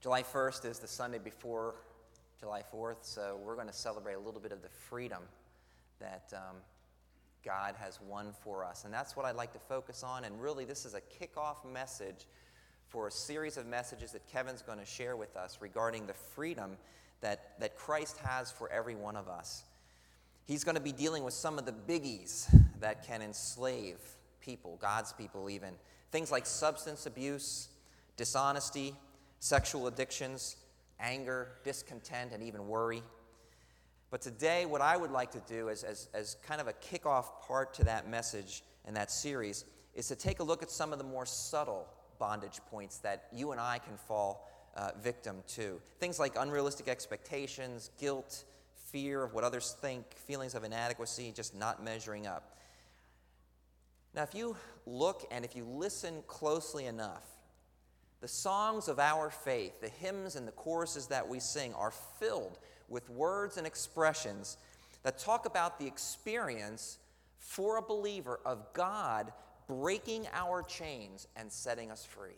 July 1st is the Sunday before July 4th, so we're going to celebrate a little bit of the freedom that God has won for us. And that's what I'd like to focus on. And really, this is a kickoff message for a series of messages that Kevin's going to share with us regarding the freedom that Christ has for every one of us. He's going to be dealing with some of the biggies that can enslave people, God's people even. Things like substance abuse, dishonesty, sexual addictions, anger, discontent, and even worry. But today, what I would like to do as kind of a kickoff part to that message and that series is to take a look at some of the more subtle bondage points that you and I can fall victim to. Things like unrealistic expectations, guilt, fear of what others think, feelings of inadequacy, just not measuring up. Now, if you look and if you listen closely enough, the songs of our faith, the hymns and the choruses that we sing are filled with words and expressions that talk about the experience for a believer of God breaking our chains and setting us free.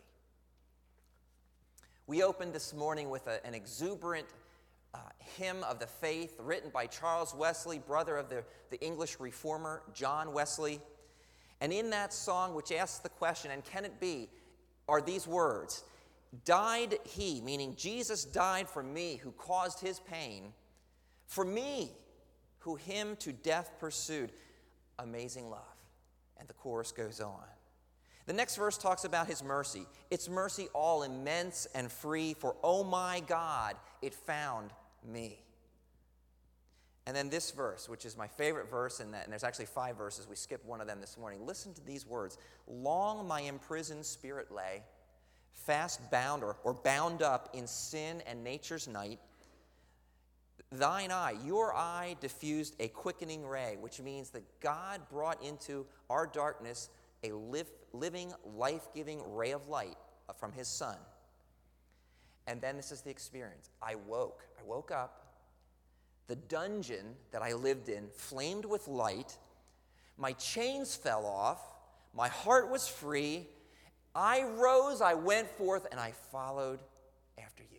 We opened this morning with an exuberant hymn of the faith written by Charles Wesley, brother of the English reformer John Wesley. And in that song, which asks the question, and can it be, are these words, "Died he," meaning Jesus died for me who caused his pain, for me who him to death pursued. Amazing love. And the chorus goes on. The next verse talks about his mercy. Its mercy all immense and free, for oh my God, it found me. And then this verse, which is my favorite verse in that, and there's actually 5 verses, we skipped one of them this morning. Listen to these words. Long my imprisoned spirit lay, fast bound or bound up in sin and nature's night. Thine eye, your eye diffused a quickening ray, which means that God brought into our darkness a living, life-giving ray of light from his Son. And then this is the experience. I woke up. The dungeon that I lived in flamed with light. My chains fell off. My heart was free. I rose, I went forth, and I followed after you.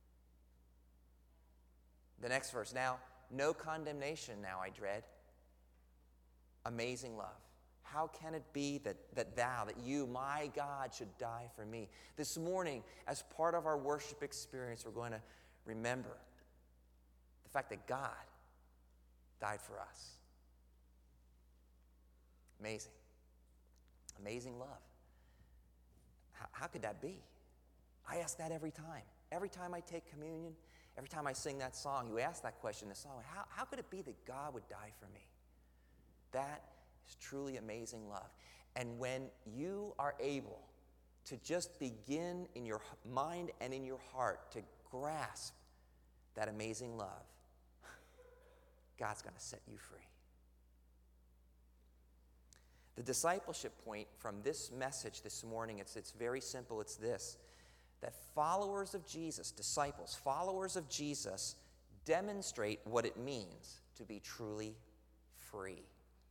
The next verse. Now, no condemnation now I dread. Amazing love. How can it be that you, my God, should die for me? This morning, as part of our worship experience, we're going to remember the fact that God died for us. Amazing. Amazing love. How could that be? I ask that every time. Every time I take communion, every time I sing that song, you ask that question in the song, how could it be that God would die for me? That is truly amazing love. And when you are able to just begin in your mind and in your heart to grasp that amazing love, God's going to set you free. The discipleship point from this message this morning, it's very simple. It's this, that followers of Jesus, disciples, followers of Jesus, demonstrate what it means to be truly free.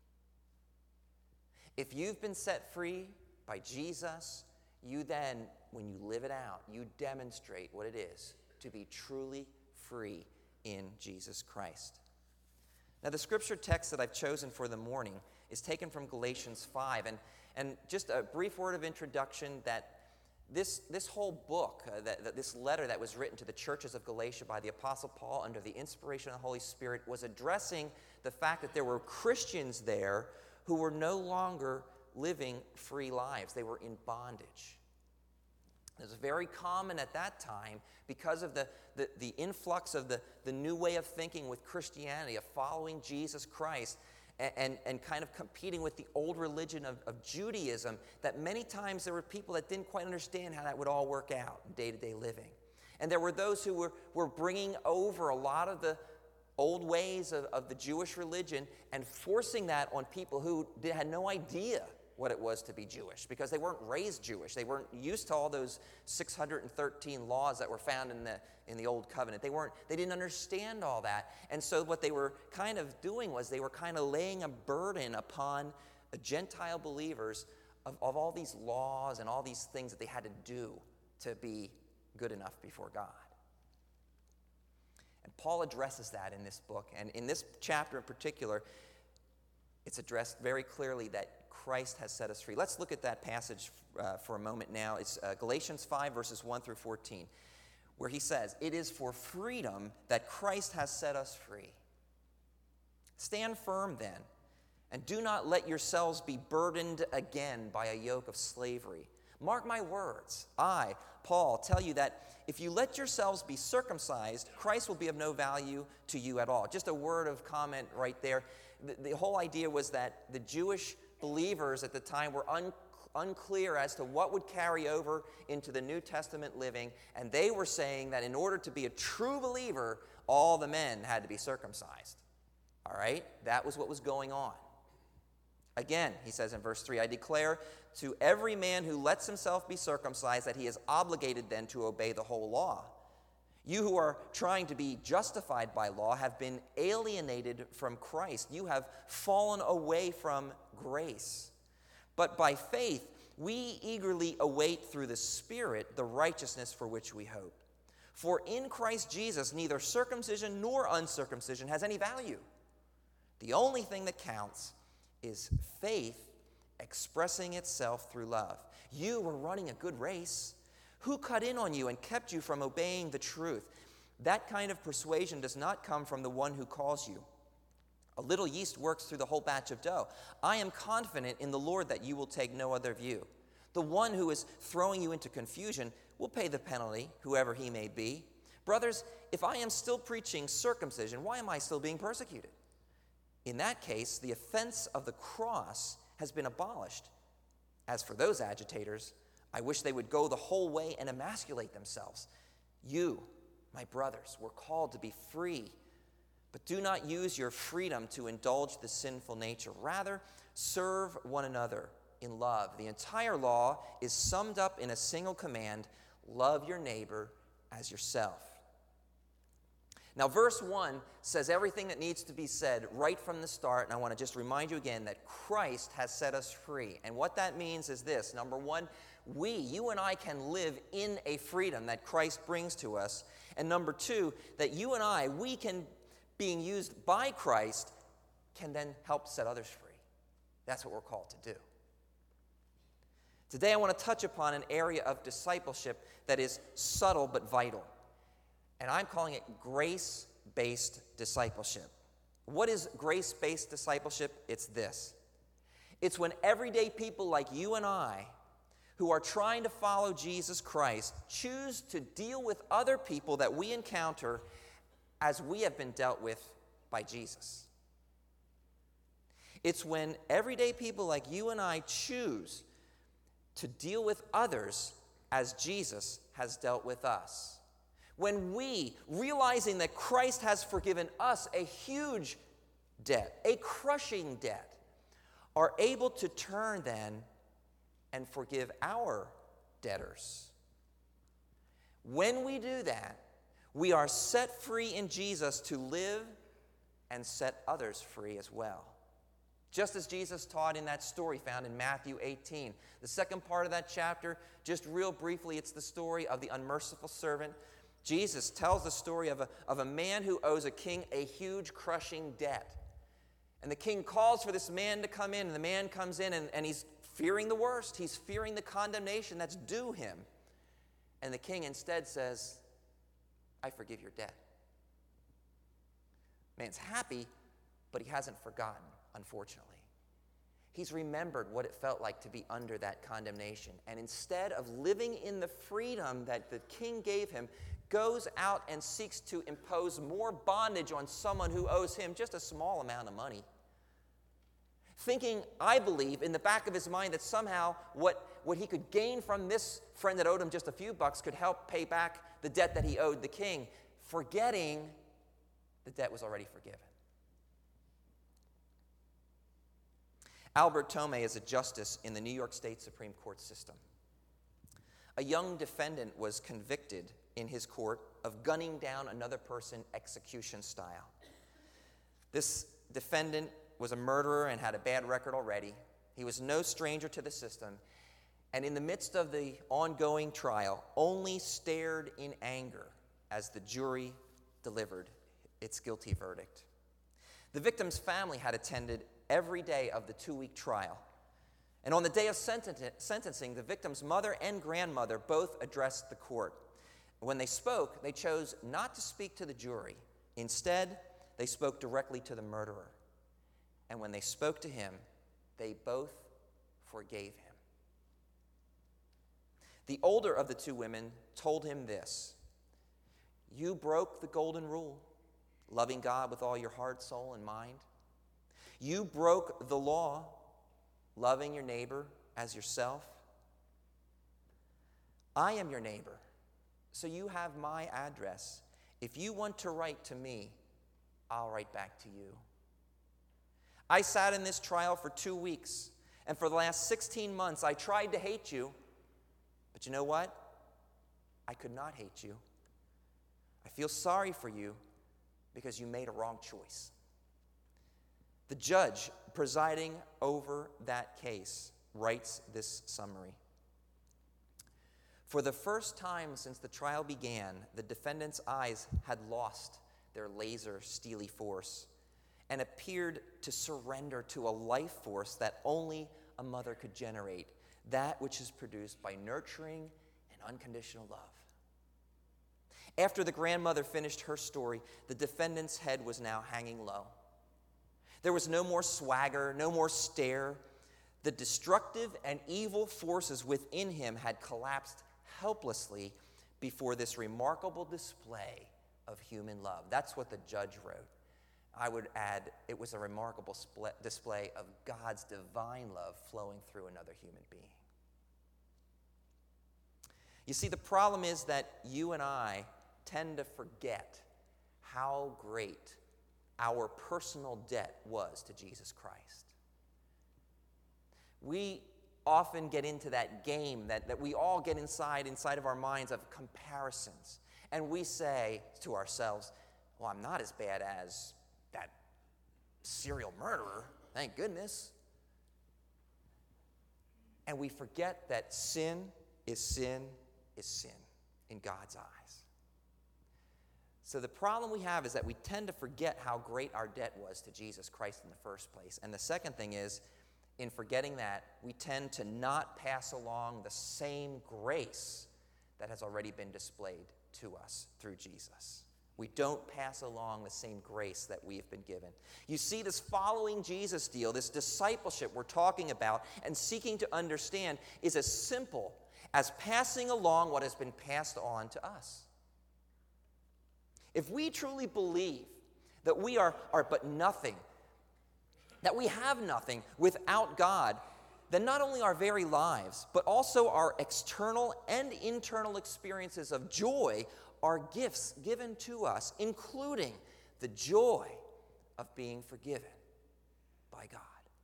If you've been set free by Jesus, you then, when you live it out, you demonstrate what it is to be truly free in Jesus Christ. Now, the scripture text that I've chosen for the morning is taken from Galatians 5. And just a brief word of introduction that this whole book, this letter that was written to the churches of Galatia by the Apostle Paul under the inspiration of the Holy Spirit was addressing the fact that there were Christians there who were no longer living free lives. They were in bondage. It was very common at that time because of the influx of the new way of thinking with Christianity, of following Jesus Christ and kind of competing with the old religion of Judaism, that many times there were people that didn't quite understand how that would all work out in day-to-day living. And there were those who were bringing over a lot of the old ways of the Jewish religion and forcing that on people who had no idea what it was to be Jewish, because they weren't raised Jewish. They weren't used to all those 613 laws that were found in the Old Covenant. They didn't understand all that. And so what they were kind of doing was they were kind of laying a burden upon Gentile believers of all these laws and all these things that they had to do to be good enough before God. And Paul addresses that in this book. And in this chapter in particular, it's addressed very clearly that Christ has set us free. Let's look at that passage for a moment now. It's Galatians 5, verses 1 through 14, where he says, "It is for freedom that Christ has set us free. Stand firm then, and do not let yourselves be burdened again by a yoke of slavery. Mark my words. I, Paul, tell you that if you let yourselves be circumcised, Christ will be of no value to you at all." Just a word of comment right there. The whole idea was that the Jewish believers at the time were unclear as to what would carry over into the New Testament living, and they were saying that in order to be a true believer, all the men had to be circumcised. All right? That was what was going on. Again, he says in verse 3, "I declare to every man who lets himself be circumcised that he is obligated then to obey the whole law. You who are trying to be justified by law have been alienated from Christ. You have fallen away from grace. But by faith, we eagerly await through the Spirit the righteousness for which we hope. For in Christ Jesus, neither circumcision nor uncircumcision has any value. The only thing that counts is faith expressing itself through love. You were running a good race. Who cut in on you and kept you from obeying the truth? That kind of persuasion does not come from the one who calls you. A little yeast works through the whole batch of dough. I am confident in the Lord that you will take no other view. The one who is throwing you into confusion will pay the penalty, whoever he may be. Brothers, if I am still preaching circumcision, why am I still being persecuted? In that case, the offense of the cross has been abolished. As for those agitators, I wish they would go the whole way and emasculate themselves. You, my brothers, were called to be free, but do not use your freedom to indulge the sinful nature. Rather, serve one another in love. The entire law is summed up in a single command: love your neighbor as yourself. Now, verse 1 says everything that needs to be said right from the start, and I want to just remind you again that Christ has set us free. And what that means is this. Number one, you and I can live in a freedom that Christ brings to us. And number two, that you and I, we can, being used by Christ, can then help set others free. That's what we're called to do. Today I want to touch upon an area of discipleship that is subtle but vital. And I'm calling it grace-based discipleship. What is grace-based discipleship? It's this. It's when everyday people like you and I, who are trying to follow Jesus Christ, choose to deal with other people that we encounter as we have been dealt with by Jesus. It's when everyday people like you and I choose to deal with others as Jesus has dealt with us. When we, realizing that Christ has forgiven us a huge debt, a crushing debt, are able to turn then and forgive our debtors. When we do that, we are set free in Jesus to live and set others free as well. Just as Jesus taught in that story found in Matthew 18. The second part of that chapter, just real briefly, it's the story of the unmerciful servant. Jesus tells the story of a man who owes a king a huge crushing debt. And the king calls for this man to come in, and the man comes in, and he's fearing the worst. He's fearing the condemnation that's due him. And the king instead says, I forgive your debt. Man's happy, but he hasn't forgotten, unfortunately. He's remembered what it felt like to be under that condemnation. And instead of living in the freedom that the king gave him, goes out and seeks to impose more bondage on someone who owes him just a small amount of money. Thinking, I believe, in the back of his mind that somehow what he could gain from this friend that owed him just a few bucks could help pay back the debt that he owed the king, forgetting the debt was already forgiven. Albert Tomei is a justice in the New York State Supreme Court system. A young defendant was convicted in his court of gunning down another person execution style. This defendant was a murderer and had a bad record already. He was no stranger to the system. and in the midst of the ongoing trial, only stared in anger as the jury delivered its guilty verdict. The victim's family had attended every day of the 2-week trial. And on the day of sentencing, the victim's mother and grandmother both addressed the court. When they spoke, they chose not to speak to the jury. Instead, they spoke directly to the murderer. And when they spoke to him, they both forgave him. The older of the two women told him this: "You broke the golden rule, loving God with all your heart, soul, and mind. You broke the law, loving your neighbor as yourself. I am your neighbor, so you have my address. If you want to write to me, I'll write back to you. I sat in this trial for 2 weeks, and for the last 16 months, I tried to hate you. But you know what? I could not hate you. I feel sorry for you because you made a wrong choice." The judge presiding over that case writes this summary: "For the first time since the trial began, the defendant's eyes had lost their laser steely force and appeared to surrender to a life force that only a mother could generate, that which is produced by nurturing and unconditional love." After the grandmother finished her story, the defendant's head was now hanging low. There was no more swagger, no more stare. The destructive and evil forces within him had collapsed helplessly before this remarkable display of human love. That's what the judge wrote. I would add, it was a remarkable display of God's divine love flowing through another human being. You see, the problem is that you and I tend to forget how great our personal debt was to Jesus Christ. We often get into that game that we all get inside of our minds of comparisons. And we say to ourselves, well, I'm not as bad as that serial murderer, thank goodness. And we forget that sin is sin is sin in God's eyes. So the problem we have is that we tend to forget how great our debt was to Jesus Christ in the first place. And the second thing is, in forgetting that, we tend to not pass along the same grace that has already been displayed to us through Jesus. We don't pass along the same grace that we have been given. You see, this following Jesus deal, this discipleship we're talking about and seeking to understand, is as simple as passing along what has been passed on to us. If we truly believe that we are but nothing, that we have nothing without God, then not only our very lives, but also our external and internal experiences of joy are gifts given to us, including the joy of being forgiven by God.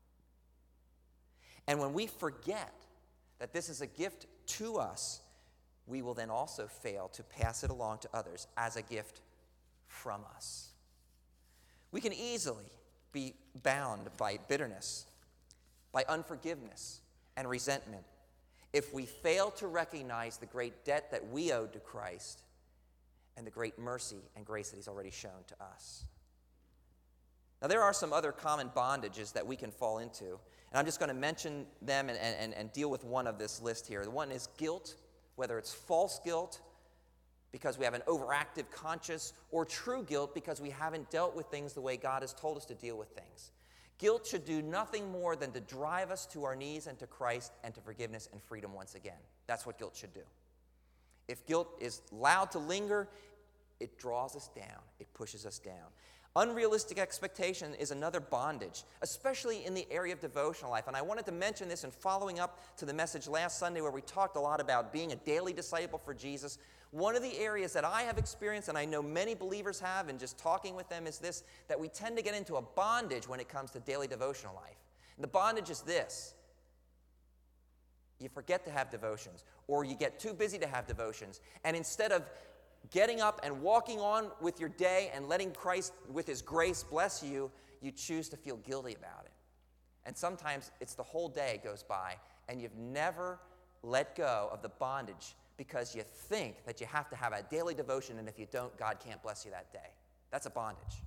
And when we forget that this is a gift to us, we will then also fail to pass it along to others as a gift from us. We can easily be bound by bitterness, by unforgiveness and resentment if we fail to recognize the great debt that we owed to Christ and the great mercy and grace that he's already shown to us. Now, there are some other common bondages that we can fall into, and I'm just going to mention them and deal with one of this list here. The one is guilt, whether it's false guilt because we have an overactive conscience, or true guilt because we haven't dealt with things the way God has told us to deal with things. Guilt should do nothing more than to drive us to our knees and to Christ and to forgiveness and freedom once again. That's what guilt should do. If guilt is allowed to linger, it draws us down. It pushes us down. Unrealistic expectation is another bondage, especially in the area of devotional life. And I wanted to mention this in following up to the message last Sunday where we talked a lot about being a daily disciple for Jesus. One of the areas that I have experienced, and I know many believers have, and just talking with them, is this, that we tend to get into a bondage when it comes to daily devotional life. And the bondage is this: you forget to have devotions, or you get too busy to have devotions, and instead of getting up and walking on with your day and letting Christ, with his grace, bless you, you choose to feel guilty about it. And sometimes it's the whole day goes by, and you've never let go of the bondage because you think that you have to have a daily devotion, and if you don't, God can't bless you that day. That's a bondage.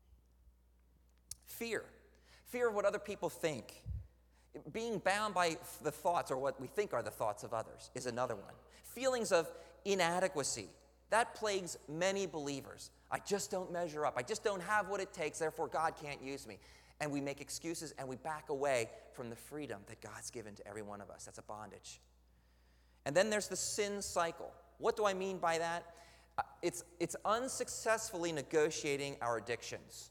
Fear. Fear of what other people think. Being bound by the thoughts, or what we think are the thoughts of others, is another one. Feelings of inadequacy. That plagues many believers. I just don't measure up. I just don't have what it takes, therefore God can't use me. And we make excuses and we back away from the freedom that God's given to every one of us. That's a bondage. And then there's the sin cycle. What do I mean by that? It's unsuccessfully negotiating our addictions.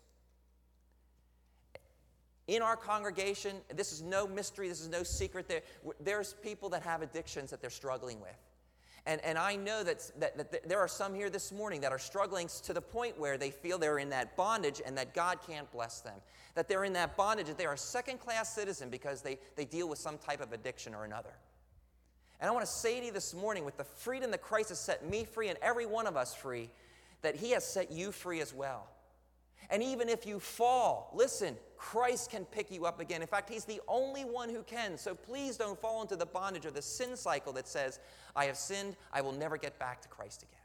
In our congregation, this is no mystery, this is no secret. There's people that have addictions that they're struggling with. And I know that there are some here this morning that are struggling to the point where they feel they're in that bondage and that God can't bless them. That they're in that bondage, that they are a second-class citizen because they deal with some type of addiction or another. And I want to say to you this morning, with the freedom that Christ has set me free and every one of us free, that he has set you free as well. And even if you fall, listen, Christ can pick you up again. In fact, he's the only one who can. So please don't fall into the bondage or the sin cycle that says, I have sinned, I will never get back to Christ again.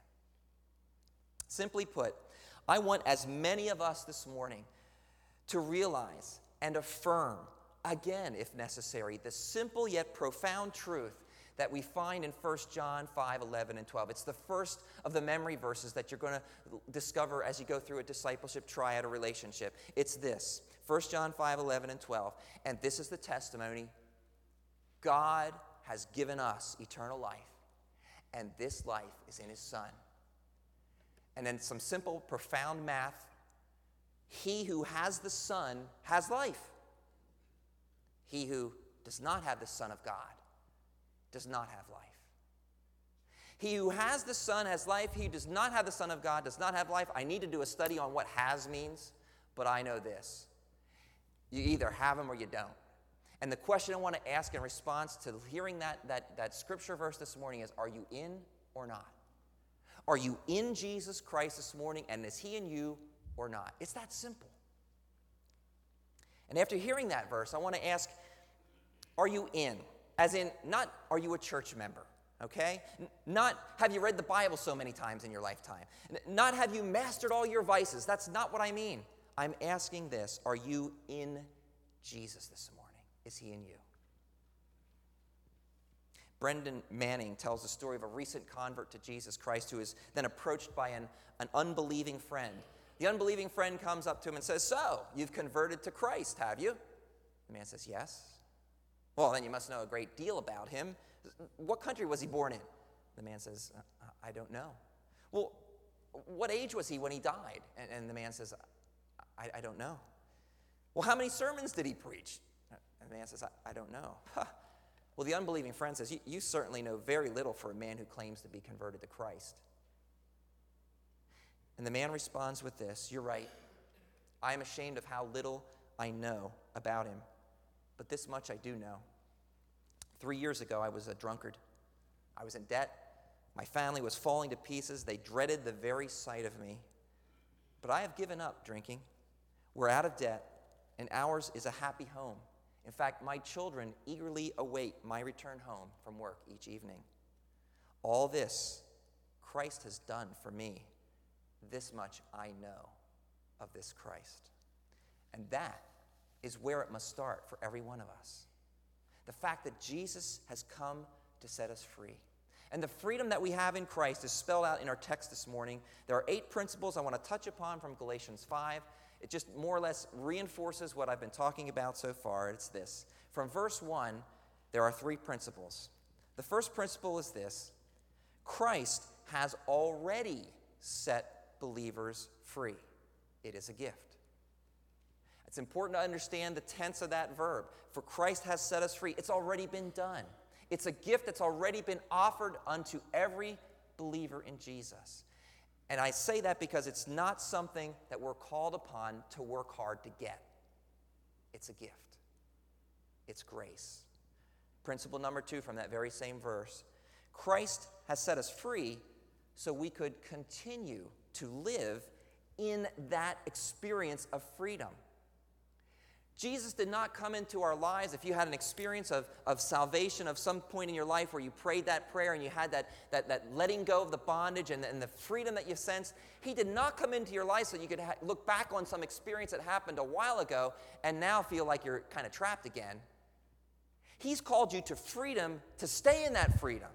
Simply put, I want as many of us this morning to realize and affirm, again, if necessary, the simple yet profound truth that we find in 1 John 5, 11, and 12. It's the first of the memory verses that you're going to discover as you go through a discipleship triad or relationship. It's this, 1 John 5, 11, and 12. And this is the testimony. God has given us eternal life, and this life is in his Son. And then some simple, profound math. He who has the Son has life. He who does not have the Son of God does not have life. He who has the Son has life. He who does not have the Son of God does not have life. I need to do a study on what has means, but I know this. You either have him or you don't. And the question I want to ask in response to hearing that scripture verse this morning is, are you in or not? Are you in Jesus Christ this morning, and is he in you or not? It's that simple. And after hearing that verse, I want to ask, are you in? As in, not are you a church member, okay? Not have you read the Bible so many times in your lifetime. Not have you mastered all your vices. That's not what I mean. I'm asking this, are you in Jesus this morning? Is he in you? Brendan Manning tells the story of a recent convert to Jesus Christ who is then approached by an unbelieving friend. The unbelieving friend comes up to him and says, so, you've converted to Christ, have you? The man says, yes. Well, then you must know a great deal about him. What country was he born in? The man says, I don't know. Well, what age was he when he died? And the man says, I don't know. Well, how many sermons did he preach? And the man says, I don't know. Well, the unbelieving friend says, you certainly know very little for a man who claims to be converted to Christ. And the man responds with this, you're right. I am ashamed of how little I know about him. But this much I do know. 3 years ago, I was a drunkard. I was in debt. My family was falling to pieces. They dreaded the very sight of me. But I have given up drinking. We're out of debt, and ours is a happy home. In fact, my children eagerly await my return home from work each evening. All this Christ has done for me. This much I know of this Christ. And that is where it must start for every one of us. The fact that Jesus has come to set us free. And the freedom that we have in Christ is spelled out in our text this morning. There are 8 principles I want to touch upon from Galatians 5. It just more or less reinforces what I've been talking about so far. It's this. From verse 1, there are 3 principles. The first principle is this. Christ has already set believers free. It is a gift. It's important to understand the tense of that verb. For Christ has set us free. It's already been done. It's a gift that's already been offered unto every believer in Jesus. And I say that because it's not something that we're called upon to work hard to get. It's a gift. It's grace. Principle number 2 from that very same verse. Christ has set us free so we could continue to live in that experience of freedom. Jesus did not come into our lives. If you had an experience of salvation of some point in your life where you prayed that prayer and you had that letting go of the bondage and the freedom that you sensed, he did not come into your life so you could look back on some experience that happened a while ago and now feel like you're kind of trapped again. He's called you to freedom, to stay in that freedom.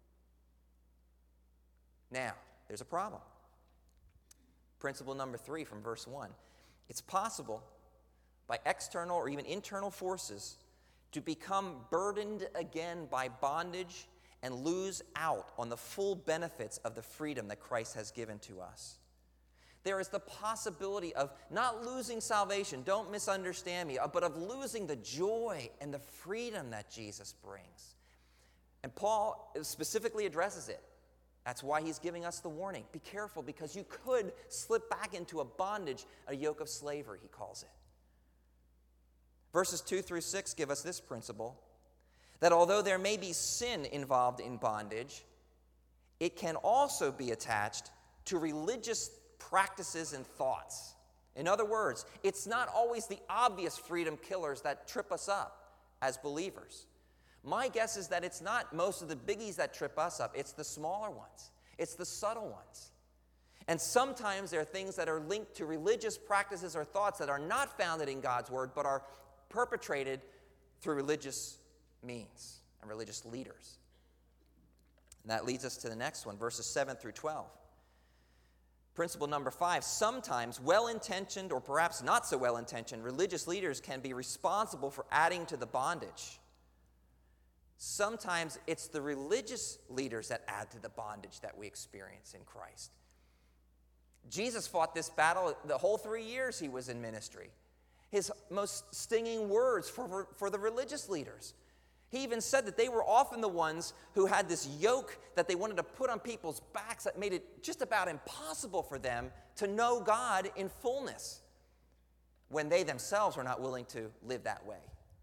Now, there's a problem. Principle number 3 from verse 1. It's possible by external or even internal forces to become burdened again by bondage and lose out on the full benefits of the freedom that Christ has given to us. There is the possibility of not losing salvation, don't misunderstand me, but of losing the joy and the freedom that Jesus brings. And Paul specifically addresses it. That's why he's giving us the warning. Be careful, because you could slip back into a bondage, a yoke of slavery, he calls it. Verses 2 through 6 give us this principle, that although there may be sin involved in bondage, it can also be attached to religious practices and thoughts. In other words, it's not always the obvious freedom killers that trip us up as believers. My guess is that it's not most of the biggies that trip us up. It's the smaller ones. It's the subtle ones. And sometimes there are things that are linked to religious practices or thoughts that are not founded in God's word, but are perpetrated through religious means and religious leaders. And that leads us to the next one, verses 7 through 12. Principle number 5, sometimes well-intentioned or perhaps not so well-intentioned religious leaders can be responsible for adding to the bondage. Sometimes it's the religious leaders that add to the bondage that we experience in Christ. Jesus fought this battle the whole 3 years he was in ministry. His most stinging words for the religious leaders. He even said that they were often the ones who had this yoke that they wanted to put on people's backs that made it just about impossible for them to know God in fullness when they themselves were not willing to live that way.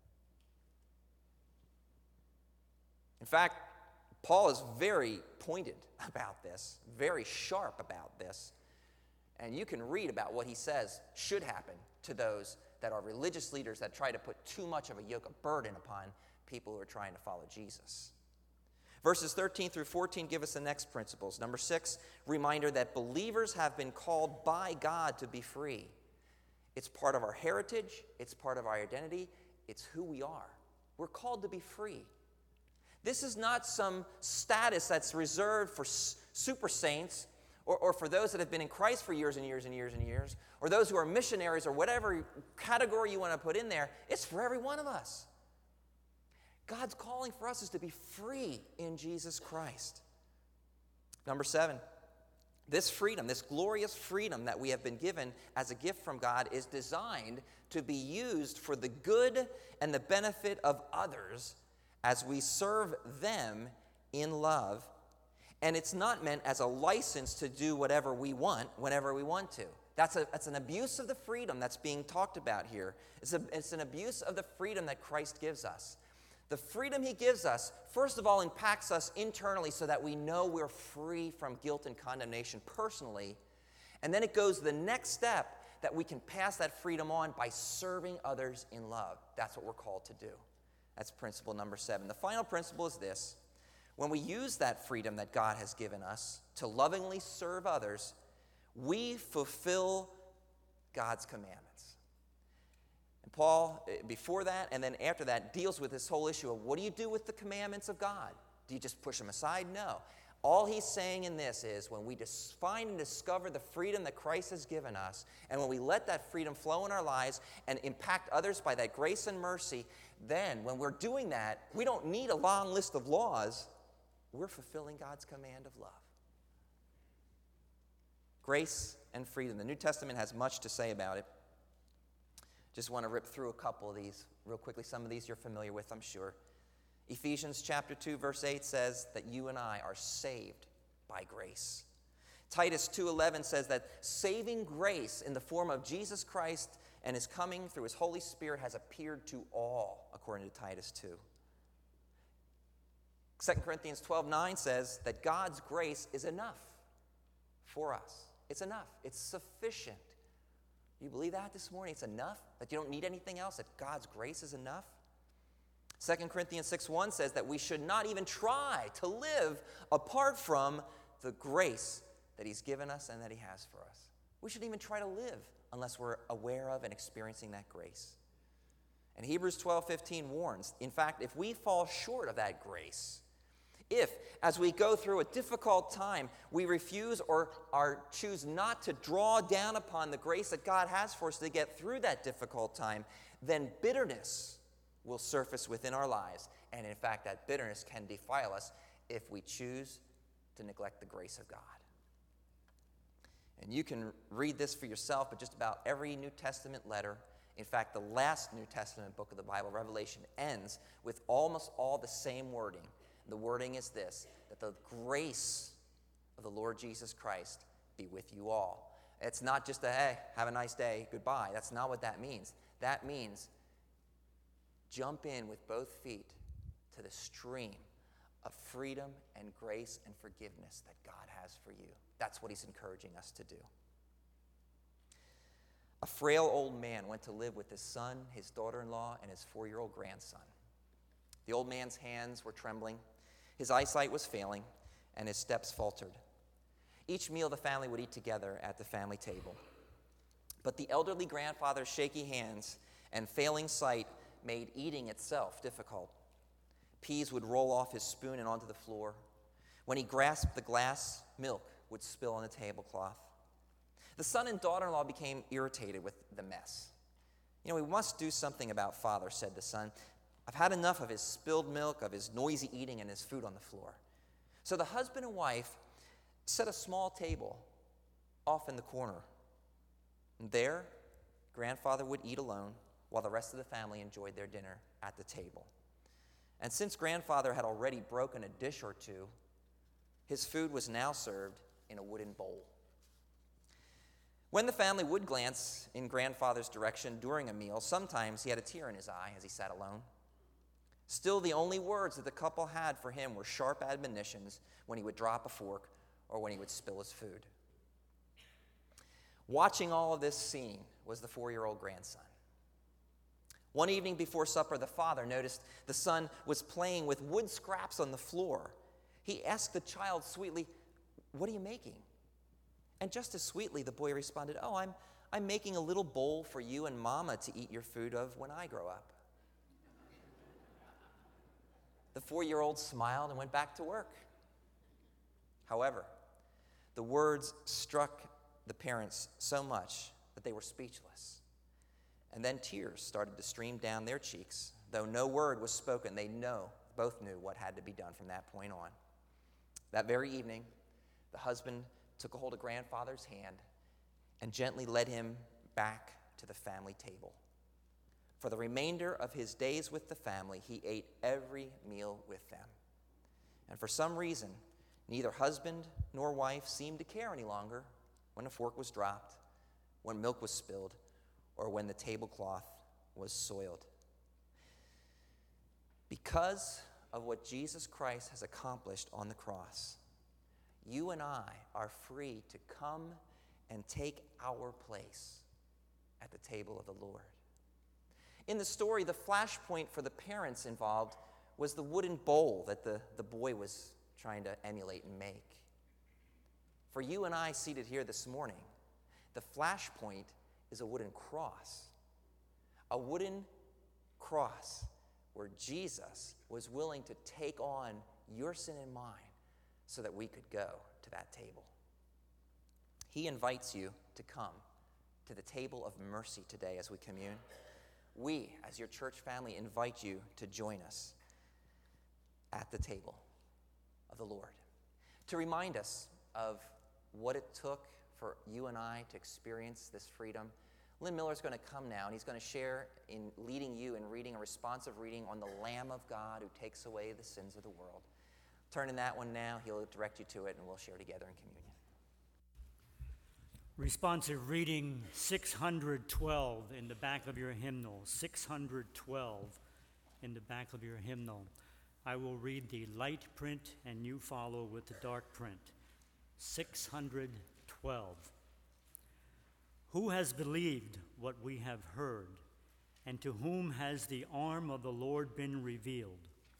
In fact, Paul is very pointed about this, very sharp about this. And you can read about what he says should happen to those that are religious leaders that try to put too much of a yoke of burden upon people who are trying to follow Jesus. Verses 13 through 14 give us the next principles. Number 6, reminder that believers have been called by God to be free. It's part of our heritage. It's part of our identity. It's who we are. We're called to be free. This is not some status that's reserved for super saints or for those that have been in Christ for years and years and years and years, or those who are missionaries or whatever category you want to put in there. It's for every one of us. God's calling for us is to be free in Jesus Christ. Number 7, this freedom, this glorious freedom that we have been given as a gift from God is designed to be used for the good and the benefit of others as we serve them in love. And it's not meant as a license to do whatever we want whenever we want to. That's an abuse of the freedom that's being talked about here. It's an abuse of the freedom that Christ gives us. The freedom he gives us, first of all, impacts us internally so that we know we're free from guilt and condemnation personally. And then it goes the next step that we can pass that freedom on by serving others in love. That's what we're called to do. That's principle number 7. The final principle is this. When we use that freedom that God has given us to lovingly serve others, we fulfill God's commandments. And Paul, before that and then after that, deals with this whole issue of what do you do with the commandments of God? Do you just push them aside? No. All he's saying in this is when we find and discover the freedom that Christ has given us, and when we let that freedom flow in our lives and impact others by that grace and mercy, then when we're doing that, we don't need a long list of laws. We're fulfilling God's command of love. Grace and freedom. The New Testament has much to say about it. Just want to rip through a couple of these real quickly. Some of these you're familiar with, I'm sure. Ephesians chapter 2, verse 8 says that you and I are saved by grace. Titus 2:11 says that saving grace in the form of Jesus Christ and his coming through his Holy Spirit has appeared to all, according to Titus 2. 2 Corinthians 12:9 says that God's grace is enough for us. It's enough. It's sufficient Do you believe that this morning? It's enough? That you don't need anything else? That God's grace is enough? 2 Corinthians 6:1 says that we should not even try to live apart from the grace that he's given us and that he has for us. We shouldn't even try to live unless we're aware of and experiencing that grace. And Hebrews 12:15 warns, in fact, if we fall short of that grace, if, as we go through a difficult time, we refuse or choose not to draw down upon the grace that God has for us to get through that difficult time, then bitterness will surface within our lives. And in fact, that bitterness can defile us if we choose to neglect the grace of God. And you can read this for yourself, but just about every New Testament letter, in fact, the last New Testament book of the Bible, Revelation, ends with almost all the same wording. The wording is this, that the grace of the Lord Jesus Christ be with you all. It's not just a, hey, have a nice day, goodbye. That's not what that means. That means jump in with both feet to the stream of freedom and grace and forgiveness that God has for you. That's what he's encouraging us to do. A frail old man went to live with his son, his daughter-in-law, and his 4-year-old grandson. The old man's hands were trembling, his eyesight was failing, and his steps faltered. Each meal the family would eat together at the family table. But the elderly grandfather's shaky hands and failing sight made eating itself difficult. Peas would roll off his spoon and onto the floor. When he grasped the glass, milk would spill on the tablecloth. The son and daughter-in-law became irritated with the mess. We must do something about father, said the son. I've had enough of his spilled milk, of his noisy eating, and his food on the floor. So the husband and wife set a small table off in the corner. And there, grandfather would eat alone while the rest of the family enjoyed their dinner at the table. And since grandfather had already broken a dish or two, his food was now served in a wooden bowl. When the family would glance in grandfather's direction during a meal, sometimes he had a tear in his eye as he sat alone. Still, the only words that the couple had for him were sharp admonitions when he would drop a fork or when he would spill his food. Watching all of this scene was the 4-year-old grandson. One evening before supper, the father noticed the son was playing with wood scraps on the floor. He asked the child sweetly, "What are you making?" And just as sweetly, the boy responded, "Oh, I'm making a little bowl for you and Mama to eat your food of when I grow up." The 4-year-old smiled and went back to work. However, the words struck the parents so much that they were speechless. And then tears started to stream down their cheeks. Though no word was spoken, they both knew what had to be done from that point on. That very evening, the husband took a hold of grandfather's hand and gently led him back to the family table. For the remainder of his days with the family, he ate every meal with them. And for some reason, neither husband nor wife seemed to care any longer when a fork was dropped, when milk was spilled, or when the tablecloth was soiled. Because of what Jesus Christ has accomplished on the cross, you and I are free to come and take our place at the table of the Lord. In the story, the flashpoint for the parents involved was the wooden bowl that the boy was trying to emulate and make. For you and I seated here this morning, the flashpoint is a wooden cross. A wooden cross where Jesus was willing to take on your sin and mine so that we could go to that table. He invites you to come to the table of mercy today as we commune. We, as your church family, invite you to join us at the table of the Lord, to remind us of what it took for you and I to experience this freedom. Lynn Miller is going to come now, and he's going to share in leading you in reading a responsive reading on the Lamb of God who takes away the sins of the world. Turn in that one now. He'll direct you to it, and we'll share together in communion. Responsive reading 612 in the back of your hymnal. 612 in the back of your hymnal. I will read the light print, and you follow with the dark print. 612. Who has believed what we have heard, and to whom has the arm of the Lord been revealed?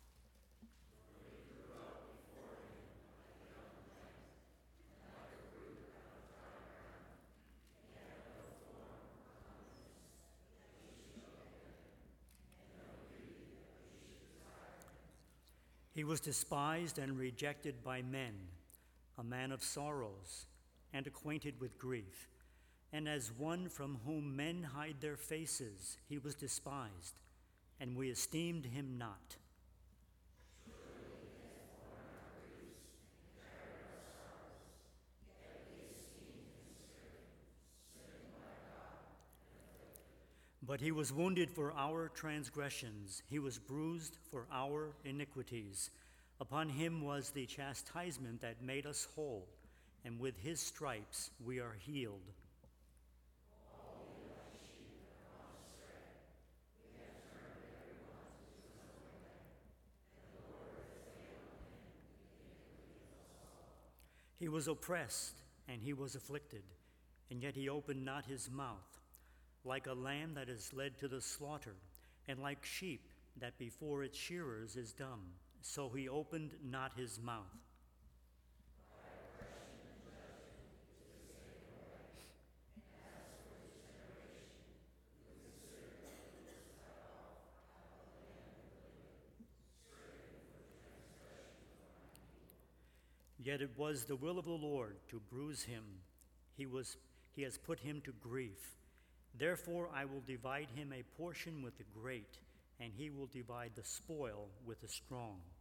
He was despised and rejected by men, a man of sorrows and acquainted with grief. And as one from whom men hide their faces, he was despised, and we esteemed him not. But he was wounded for our transgressions, he was bruised for our iniquities. Upon him was the chastisement that made us whole, and with his stripes we are healed. He was oppressed and he was afflicted, and yet he opened not his mouth. Like a lamb that is led to the slaughter, and like sheep that before its shearers is dumb, so he opened not his mouth. Yet it was the will of the Lord to bruise him. He has put him to grief. Therefore I will divide him a portion with the great, and he will divide the spoil with the strong.